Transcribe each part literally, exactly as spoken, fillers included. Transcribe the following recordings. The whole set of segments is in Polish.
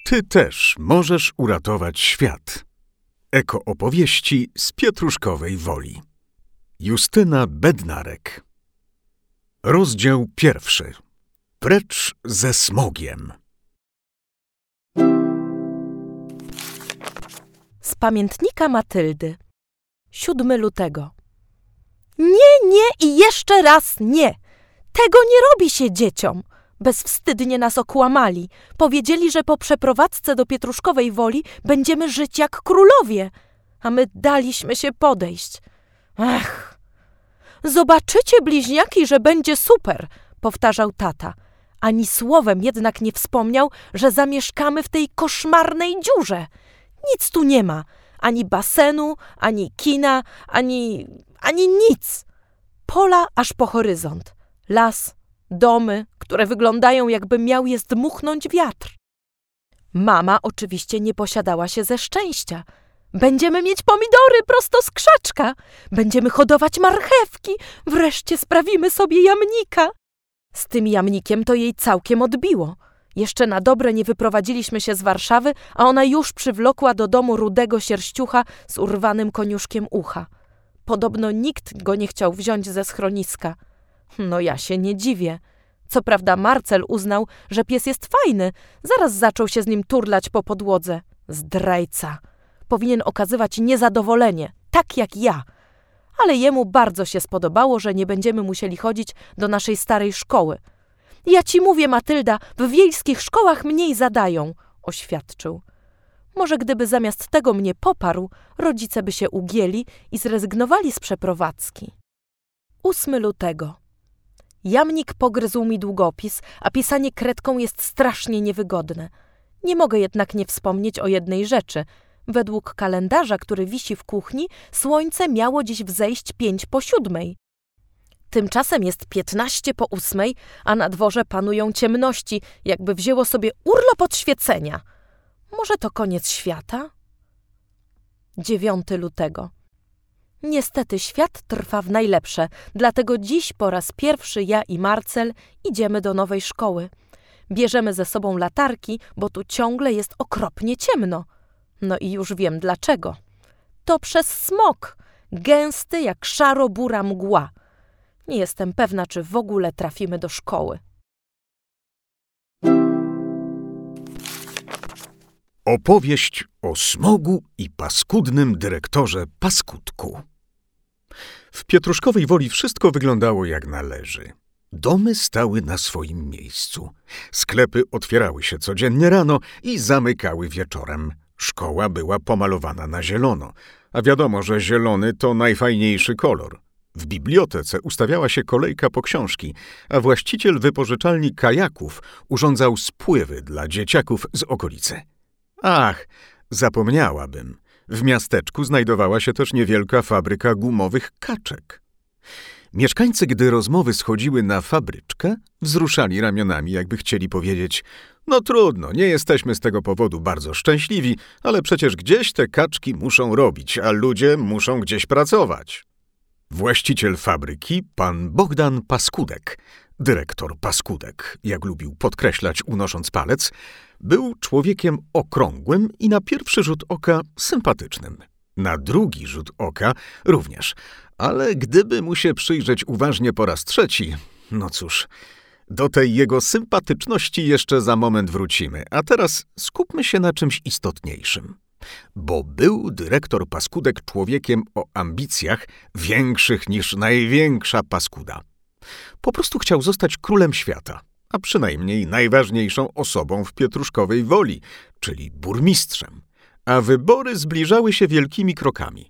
Ty też możesz uratować świat. Eko-opowieści z Pietruszkowej Woli. Justyna Bednarek. Rozdział pierwszy. Precz ze smogiem. Z pamiętnika Matyldy. siódmego lutego. Nie, nie i jeszcze raz nie! Tego nie robi się dzieciom! Bezwstydnie nas okłamali. Powiedzieli, że po przeprowadzce do Pietruszkowej Woli będziemy żyć jak królowie. A my daliśmy się podejść. Ach! Zobaczycie, bliźniaki, że będzie super, powtarzał tata. Ani słowem jednak nie wspomniał, że zamieszkamy w tej koszmarnej dziurze. Nic tu nie ma. Ani basenu, ani kina, ani... ani nic. Pola aż po horyzont. Las, domy, które wyglądają, jakby miał je zdmuchnąć wiatr. Mama oczywiście nie posiadała się ze szczęścia. Będziemy mieć pomidory prosto z krzaczka. Będziemy hodować marchewki. Wreszcie sprawimy sobie jamnika. Z tym jamnikiem to jej całkiem odbiło. Jeszcze na dobre nie wyprowadziliśmy się z Warszawy, a ona już przywlokła do domu rudego sierściucha z urwanym koniuszkiem ucha. Podobno nikt go nie chciał wziąć ze schroniska. No ja się nie dziwię. Co prawda Marcel uznał, że pies jest fajny. Zaraz zaczął się z nim turlać po podłodze. Zdrajca. Powinien okazywać niezadowolenie, tak jak ja. Ale jemu bardzo się spodobało, że nie będziemy musieli chodzić do naszej starej szkoły. Ja ci mówię, Matylda, w wiejskich szkołach mniej zadają, oświadczył. Może gdyby zamiast tego mnie poparł, rodzice by się ugięli i zrezygnowali z przeprowadzki. ósmego lutego. Jamnik pogryzł mi długopis, a pisanie kredką jest strasznie niewygodne. Nie mogę jednak nie wspomnieć o jednej rzeczy. Według kalendarza, który wisi w kuchni, słońce miało dziś wzejść pięć po siódmej. Tymczasem jest piętnaście po ósmej, a na dworze panują ciemności, jakby wzięło sobie urlop od świecenia. Może to koniec świata? dziewiątego lutego. Niestety świat trwa w najlepsze, dlatego dziś po raz pierwszy ja i Marcel idziemy do nowej szkoły. Bierzemy ze sobą latarki, bo tu ciągle jest okropnie ciemno. No i już wiem dlaczego. To przez smog, gęsty jak szaro-bura mgła. Nie jestem pewna, czy w ogóle trafimy do szkoły. Opowieść o smogu i paskudnym dyrektorze Paskudku. W Pietruszkowej Woli wszystko wyglądało jak należy. Domy stały na swoim miejscu. Sklepy otwierały się codziennie rano i zamykały wieczorem. Szkoła była pomalowana na zielono, a wiadomo, że zielony to najfajniejszy kolor. W bibliotece ustawiała się kolejka po książki, a właściciel wypożyczalni kajaków urządzał spływy dla dzieciaków z okolicy. Ach, zapomniałabym. W miasteczku znajdowała się też niewielka fabryka gumowych kaczek. Mieszkańcy, gdy rozmowy schodziły na fabryczkę, wzruszali ramionami, jakby chcieli powiedzieć: no trudno, nie jesteśmy z tego powodu bardzo szczęśliwi, ale przecież gdzieś te kaczki muszą robić, a ludzie muszą gdzieś pracować. Właściciel fabryki, pan Bogdan Paskudek, dyrektor Paskudek, jak lubił podkreślać unosząc palec, był człowiekiem okrągłym i na pierwszy rzut oka sympatycznym. Na drugi rzut oka również, ale gdyby mu się przyjrzeć uważnie po raz trzeci, no cóż, do tej jego sympatyczności jeszcze za moment wrócimy, a teraz skupmy się na czymś istotniejszym. Bo był dyrektor Paskudek człowiekiem o ambicjach większych niż największa paskuda. Po prostu chciał zostać królem świata, a przynajmniej najważniejszą osobą w Pietruszkowej Woli, czyli burmistrzem, a wybory zbliżały się wielkimi krokami.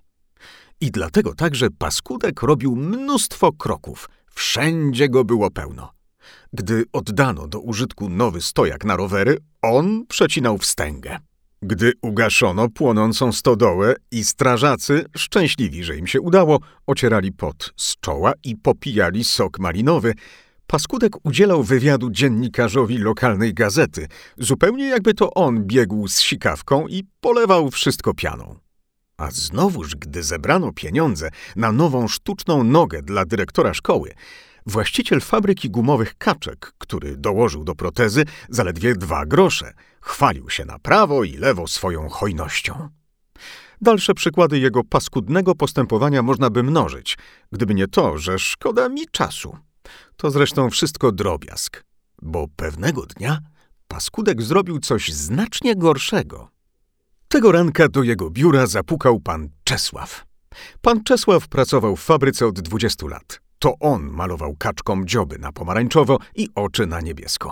I dlatego także Paskudek robił mnóstwo kroków, wszędzie go było pełno. Gdy oddano do użytku nowy stojak na rowery, on przecinał wstęgę. Gdy ugaszono płonącą stodołę i strażacy, szczęśliwi, że im się udało, ocierali pot z czoła i popijali sok malinowy, Paskudek udzielał wywiadu dziennikarzowi lokalnej gazety, zupełnie jakby to on biegł z sikawką i polewał wszystko pianą. A znowuż, gdy zebrano pieniądze na nową sztuczną nogę dla dyrektora szkoły, Właściciel fabryki gumowych kaczek, który dołożył do protezy zaledwie dwa grosze, chwalił się na prawo i lewo swoją hojnością. Dalsze przykłady jego paskudnego postępowania można by mnożyć, gdyby nie to, że szkoda mi czasu. To zresztą wszystko drobiazg, bo pewnego dnia paskudek zrobił coś znacznie gorszego. Tego ranka do jego biura zapukał pan Czesław. Pan Czesław pracował w fabryce od dwudziestu lat. To on malował kaczkom dzioby na pomarańczowo i oczy na niebiesko.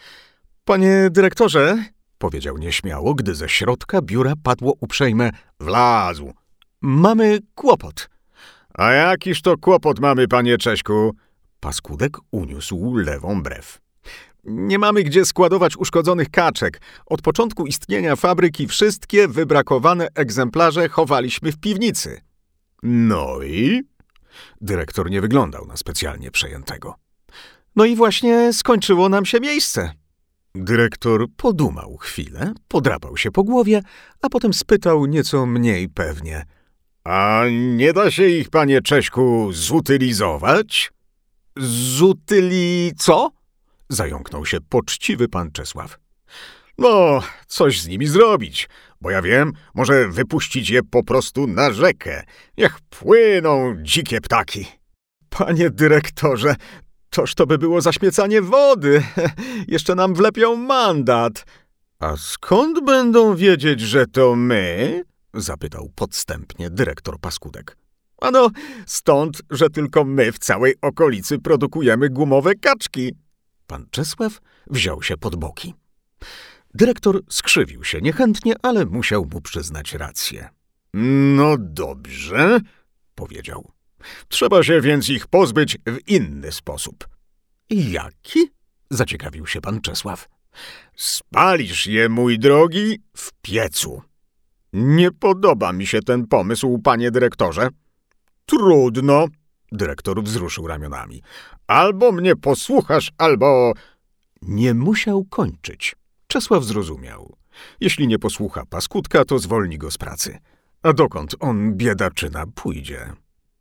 — Panie dyrektorze — powiedział nieśmiało, gdy ze środka biura padło uprzejme — wlazł. — Mamy kłopot. — A jakiż to kłopot mamy, panie Cześku? Paskudek uniósł lewą brew. — Nie mamy gdzie składować uszkodzonych kaczek. Od początku istnienia fabryki wszystkie wybrakowane egzemplarze chowaliśmy w piwnicy. — No i? Dyrektor nie wyglądał na specjalnie przejętego. — No i właśnie skończyło nam się miejsce. Dyrektor podumał chwilę, podrapał się po głowie, a potem spytał nieco mniej pewnie. — A nie da się ich, panie Cześku, zutylizować? — Zutyli... co? — zająknął się poczciwy pan Czesław. — No, coś z nimi zrobić, bo ja wiem, może wypuścić je po prostu na rzekę. Niech płyną dzikie ptaki. — Panie dyrektorze, toż to by było zaśmiecanie wody. Jeszcze nam wlepią mandat. — A skąd będą wiedzieć, że to my? — zapytał podstępnie dyrektor Paskudek. — Ano, stąd, że tylko my w całej okolicy produkujemy gumowe kaczki. Pan Czesław wziął się pod boki. Dyrektor skrzywił się niechętnie, ale musiał mu przyznać rację. — No dobrze — powiedział. — Trzeba się więc ich pozbyć w inny sposób. — Jaki? — zaciekawił się pan Czesław. — Spalisz je, mój drogi, w piecu. — Nie podoba mi się ten pomysł, panie dyrektorze. — Trudno — dyrektor wzruszył ramionami. — Albo mnie posłuchasz, albo... Nie musiał kończyć. Czesław zrozumiał. Jeśli nie posłucha paskudka, to zwolni go z pracy. A dokąd on, biedaczyna, pójdzie?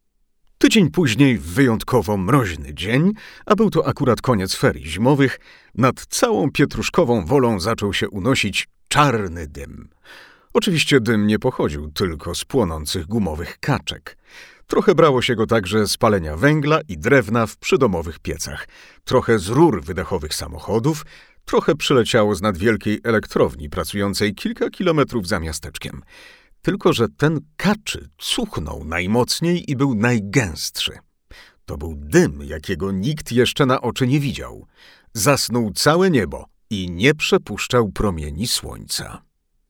Tydzień później, w wyjątkowo mroźny dzień, a był to akurat koniec ferii zimowych, nad całą Pietruszkową Wolą zaczął się unosić czarny dym. Oczywiście dym nie pochodził tylko z płonących gumowych kaczek. Trochę brało się go także z palenia węgla i drewna w przydomowych piecach, trochę z rur wydechowych samochodów, trochę przyleciało z nadwielkiej elektrowni pracującej kilka kilometrów za miasteczkiem. Tylko że ten kaczy cuchnął najmocniej i był najgęstszy. To był dym, jakiego nikt jeszcze na oczy nie widział. Zasnuł całe niebo i nie przepuszczał promieni słońca.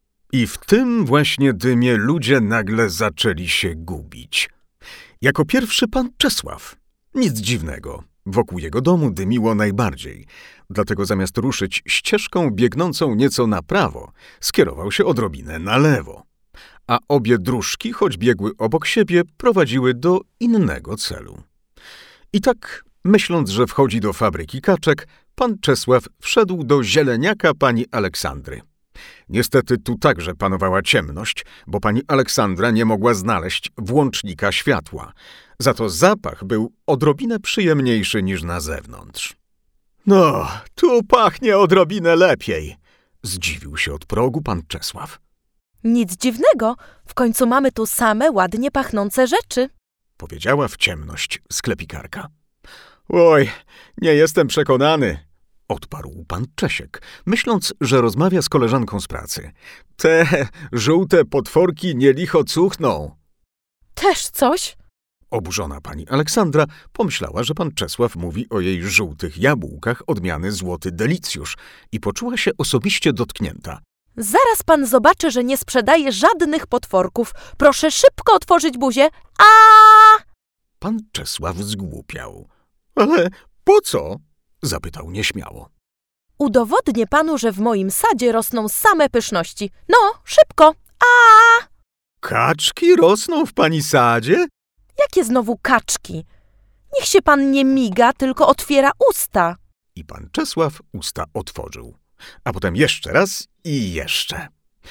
I w tym właśnie dymie ludzie nagle zaczęli się gubić. Jako pierwszy pan Czesław. Nic dziwnego. Wokół jego domu dymiło najbardziej. Dlatego zamiast ruszyć ścieżką biegnącą nieco na prawo, skierował się odrobinę na lewo. A obie dróżki, choć biegły obok siebie, prowadziły do innego celu. I tak, myśląc, że wchodzi do fabryki kaczek, pan Czesław wszedł do zieleniaka pani Aleksandry. Niestety tu także panowała ciemność, bo pani Aleksandra nie mogła znaleźć włącznika światła. Za to zapach był odrobinę przyjemniejszy niż na zewnątrz. — No, tu pachnie odrobinę lepiej — zdziwił się od progu pan Czesław. — Nic dziwnego, w końcu mamy tu same ładnie pachnące rzeczy — powiedziała w ciemność sklepikarka. — Oj, nie jestem przekonany — odparł pan Czesiek, myśląc, że rozmawia z koleżanką z pracy. — Te żółte potworki nie licho cuchną. — Też coś? Oburzona pani Aleksandra pomyślała, że pan Czesław mówi o jej żółtych jabłkach odmiany Złoty Delicjusz i poczuła się osobiście dotknięta. — Zaraz pan zobaczy, że nie sprzedaje żadnych potworków. Proszę szybko otworzyć buzię. A! Pan Czesław zgłupiał. — Ale po co? — zapytał nieśmiało. — Udowodnię panu, że w moim sadzie rosną same pyszności. No, szybko. A! Kaczki rosną w pani sadzie? Jakie znowu kaczki? Niech się pan nie miga, tylko otwiera usta. I pan Czesław usta otworzył. A potem jeszcze raz i jeszcze.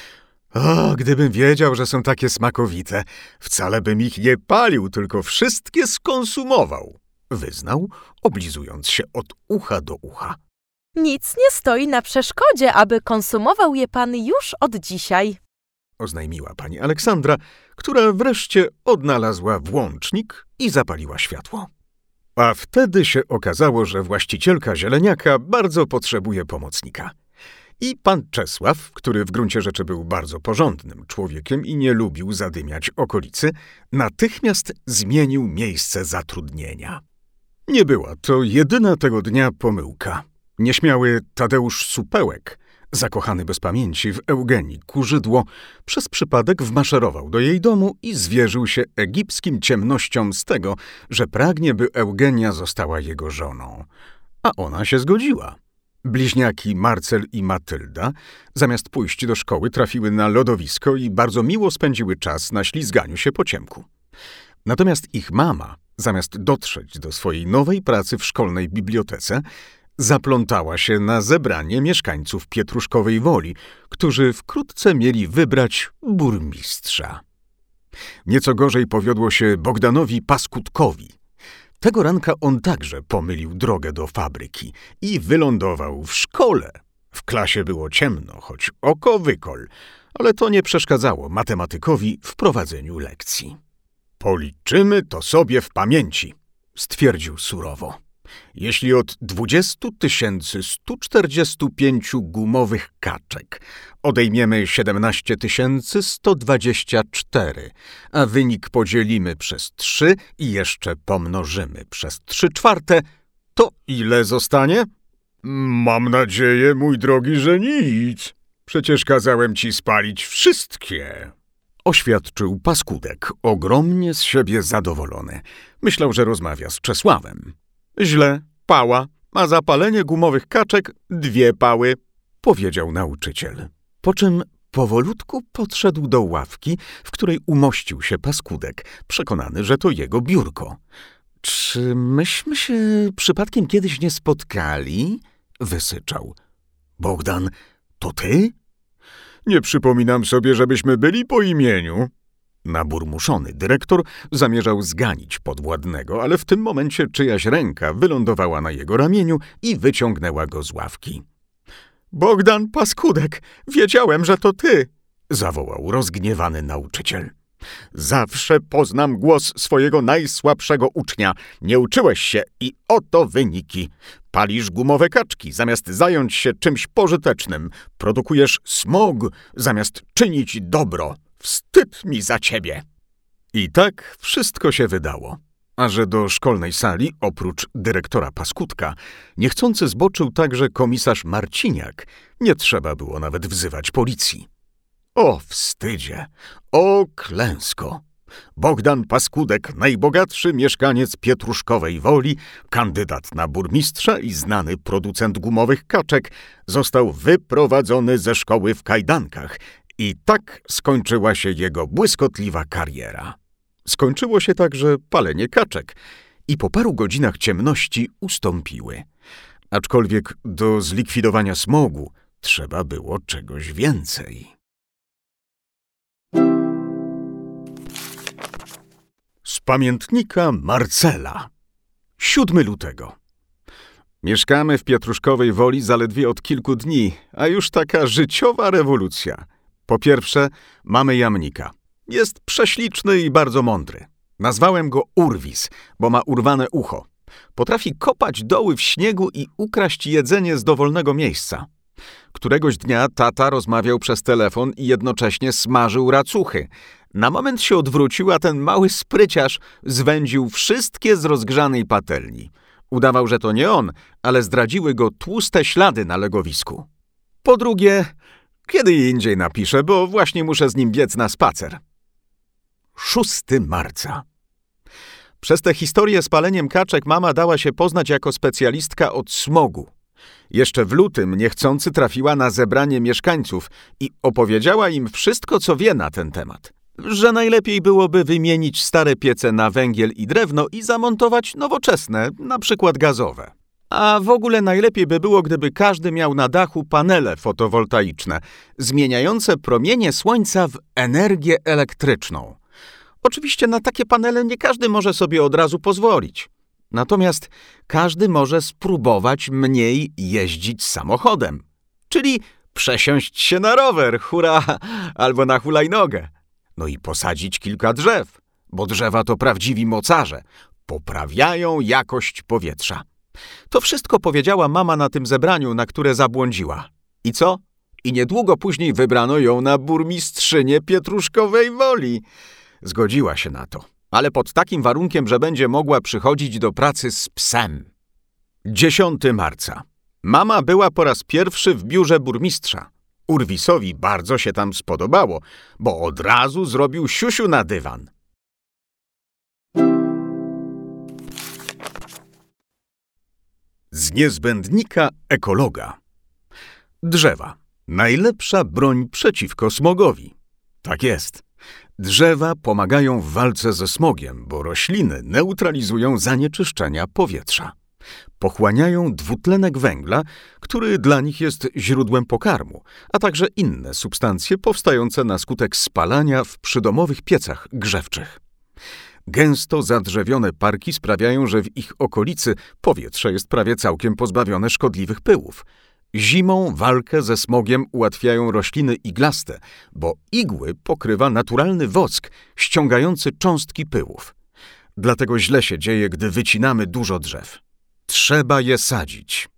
O, gdybym wiedział, że są takie smakowite, wcale bym ich nie palił, tylko wszystkie skonsumował. wyznał, oblizując się od ucha do ucha. Nic nie stoi na przeszkodzie, aby konsumował je pan już od dzisiaj. Oznajmiła pani Aleksandra, która wreszcie odnalazła włącznik i zapaliła światło. A wtedy się okazało, że właścicielka zieleniaka bardzo potrzebuje pomocnika. I pan Czesław, który w gruncie rzeczy był bardzo porządnym człowiekiem i nie lubił zadymiać okolicy, natychmiast zmienił miejsce zatrudnienia. Nie była to jedyna tego dnia pomyłka. Nieśmiały Tadeusz Supełek, zakochany bez pamięci w Eugenii Kurzydło, przez przypadek wmaszerował do jej domu i zwierzył się egipskim ciemnościom z tego, że pragnie, by Eugenia została jego żoną. A ona się zgodziła. Bliźniaki Marcel i Matylda, zamiast pójść do szkoły, trafiły na lodowisko i bardzo miło spędziły czas na ślizganiu się po ciemku. Natomiast ich mama, zamiast dotrzeć do swojej nowej pracy w szkolnej bibliotece, zaplątała się na zebranie mieszkańców Pietruszkowej Woli, którzy wkrótce mieli wybrać burmistrza. Nieco gorzej powiodło się Bogdanowi Paskudkowi. Tego ranka on także pomylił drogę do fabryki i wylądował w szkole. W klasie było ciemno, choć oko wykol, ale to nie przeszkadzało matematykowi w prowadzeniu lekcji. Policzymy to sobie w pamięci, stwierdził surowo. Jeśli od dwudziestu tysięcy stu czterdziestu pięciu gumowych kaczek odejmiemy siedemnaście tysięcy sto dwadzieścia cztery, a wynik podzielimy przez trzy i jeszcze pomnożymy przez trzy czwarte, to ile zostanie? Mam nadzieję, mój drogi, że nic. Przecież kazałem ci spalić wszystkie. Oświadczył Paskudek, ogromnie z siebie zadowolony. Myślał, że rozmawia z Czesławem. Źle, pała, a zapalenie gumowych kaczek dwie pały, powiedział nauczyciel. Po czym powolutku podszedł do ławki, w której umościł się Paskudek, przekonany, że to jego biurko. Czy myśmy się przypadkiem kiedyś nie spotkali? Wysyczał. Bogdan, to ty? Nie przypominam sobie, żebyśmy byli po imieniu. Naburmuszony dyrektor zamierzał zganić podwładnego, ale w tym momencie czyjaś ręka wylądowała na jego ramieniu i wyciągnęła go z ławki. Bogdan Paskudek, wiedziałem, że to ty, zawołał rozgniewany nauczyciel. Zawsze poznam głos swojego najsłabszego ucznia. Nie uczyłeś się i oto wyniki. Palisz gumowe kaczki, zamiast zająć się czymś pożytecznym. Produkujesz smog, zamiast czynić dobro. Wstyd mi za ciebie. I tak wszystko się wydało. A że do szkolnej sali, oprócz dyrektora Paskudka, niechcący zboczył także komisarz Marciniak, nie trzeba było nawet wzywać policji. O wstydzie! O klęsko! Bogdan Paskudek, najbogatszy mieszkaniec Pietruszkowej Woli, kandydat na burmistrza i znany producent gumowych kaczek, został wyprowadzony ze szkoły w kajdankach i tak skończyła się jego błyskotliwa kariera. Skończyło się także palenie kaczek i po paru godzinach ciemności ustąpiły. Aczkolwiek do zlikwidowania smogu trzeba było czegoś więcej. Z pamiętnika Marcela. siódmego lutego. Mieszkamy w Pietruszkowej Woli zaledwie od kilku dni, a już taka życiowa rewolucja. Po pierwsze, mamy jamnika. Jest prześliczny i bardzo mądry. Nazwałem go Urwis, bo ma urwane ucho. Potrafi kopać doły w śniegu i ukraść jedzenie z dowolnego miejsca. Któregoś dnia tata rozmawiał przez telefon i jednocześnie smażył racuchy. Na moment się odwrócił, a ten mały spryciarz zwędził wszystkie z rozgrzanej patelni. Udawał, że to nie on, ale zdradziły go tłuste ślady na legowisku. Po drugie, kiedy indziej napiszę, bo właśnie muszę z nim biec na spacer. szóstego marca. Przez tę historię z paleniem kaczek mama dała się poznać jako specjalistka od smogu. Jeszcze w lutym niechcący trafiła na zebranie mieszkańców i opowiedziała im wszystko, co wie na ten temat. Że najlepiej byłoby wymienić stare piece na węgiel i drewno i zamontować nowoczesne, na przykład gazowe. A w ogóle najlepiej by było, gdyby każdy miał na dachu panele fotowoltaiczne, zmieniające promienie słońca w energię elektryczną. Oczywiście na takie panele nie każdy może sobie od razu pozwolić. Natomiast każdy może spróbować mniej jeździć samochodem, czyli przesiąść się na rower, hurra, albo na hulajnogę. No i posadzić kilka drzew, bo drzewa to prawdziwi mocarze, poprawiają jakość powietrza. To wszystko powiedziała mama na tym zebraniu, na które zabłądziła. I co? I niedługo później wybrano ją na burmistrzynię Pietruszkowej Woli. Zgodziła się na to, ale pod takim warunkiem, że będzie mogła przychodzić do pracy z psem. dziesiątego marca. Mama była po raz pierwszy w biurze burmistrza. Urwisowi bardzo się tam spodobało, bo od razu zrobił siusiu na dywan. Z niezbędnika ekologa. Drzewa. Najlepsza broń przeciwko smogowi. Tak jest. Drzewa pomagają w walce ze smogiem, bo rośliny neutralizują zanieczyszczenia powietrza. Pochłaniają dwutlenek węgla, który dla nich jest źródłem pokarmu, a także inne substancje powstające na skutek spalania w przydomowych piecach grzewczych. Gęsto zadrzewione parki sprawiają, że w ich okolicy powietrze jest prawie całkiem pozbawione szkodliwych pyłów. Zimą walkę ze smogiem ułatwiają rośliny iglaste, bo igły pokrywa naturalny wosk ściągający cząstki pyłów. Dlatego źle się dzieje, gdy wycinamy dużo drzew. Trzeba je sadzić.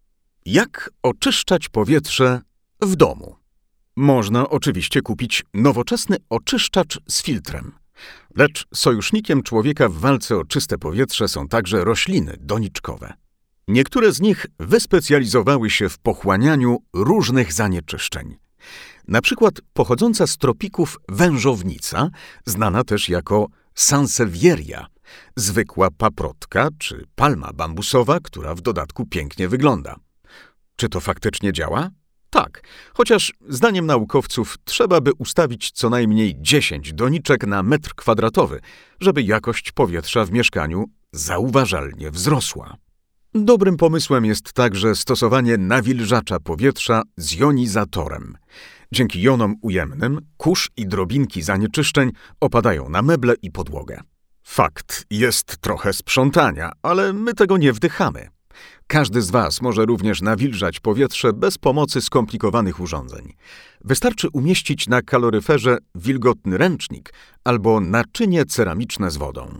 Jak oczyszczać powietrze w domu? Można oczywiście kupić nowoczesny oczyszczacz z filtrem. Lecz sojusznikiem człowieka w walce o czyste powietrze są także rośliny doniczkowe. Niektóre z nich wyspecjalizowały się w pochłanianiu różnych zanieczyszczeń. Na przykład pochodząca z tropików wężownica, znana też jako sansevieria, zwykła paprotka czy palma bambusowa, która w dodatku pięknie wygląda. Czy to faktycznie działa? Tak, chociaż zdaniem naukowców trzeba by ustawić co najmniej dziesięć doniczek na metr kwadratowy, żeby jakość powietrza w mieszkaniu zauważalnie wzrosła. Dobrym pomysłem jest także stosowanie nawilżacza powietrza z jonizatorem. Dzięki jonom ujemnym kurz i drobinki zanieczyszczeń opadają na meble i podłogę. Fakt, jest trochę sprzątania, ale my tego nie wdychamy. Każdy z was może również nawilżać powietrze bez pomocy skomplikowanych urządzeń. Wystarczy umieścić na kaloryferze wilgotny ręcznik albo naczynie ceramiczne z wodą.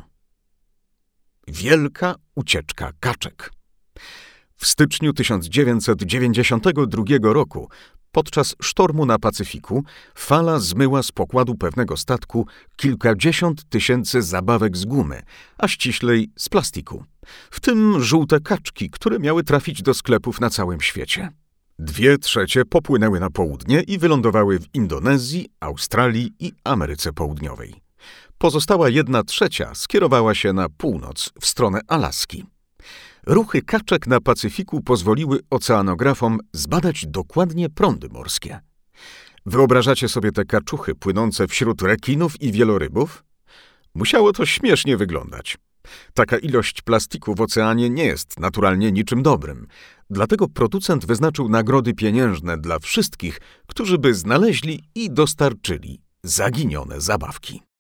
Wielka ucieczka kaczek. W styczniu tysiąc dziewięćset dziewięćdziesiątego drugiego roku podczas sztormu na Pacyfiku fala zmyła z pokładu pewnego statku kilkadziesiąt tysięcy zabawek z gumy, a ściślej z plastiku, w tym żółte kaczki, które miały trafić do sklepów na całym świecie. Dwie trzecie popłynęły na południe i wylądowały w Indonezji, Australii i Ameryce Południowej. Pozostała jedna trzecia skierowała się na północ, w stronę Alaski. Ruchy kaczek na Pacyfiku pozwoliły oceanografom zbadać dokładnie prądy morskie. Wyobrażacie sobie te kaczuchy płynące wśród rekinów i wielorybów? Musiało to śmiesznie wyglądać. Taka ilość plastiku w oceanie nie jest naturalnie niczym dobrym. Dlatego producent wyznaczył nagrody pieniężne dla wszystkich, którzy by znaleźli i dostarczyli zaginione zabawki.